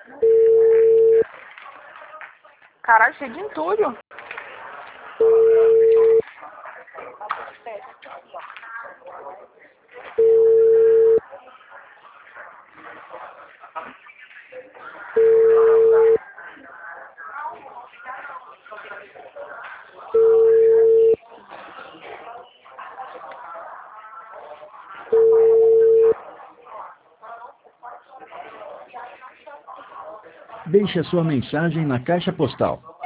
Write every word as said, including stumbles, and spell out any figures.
Caralho, cheio de entulho. Deixe a sua mensagem na caixa postal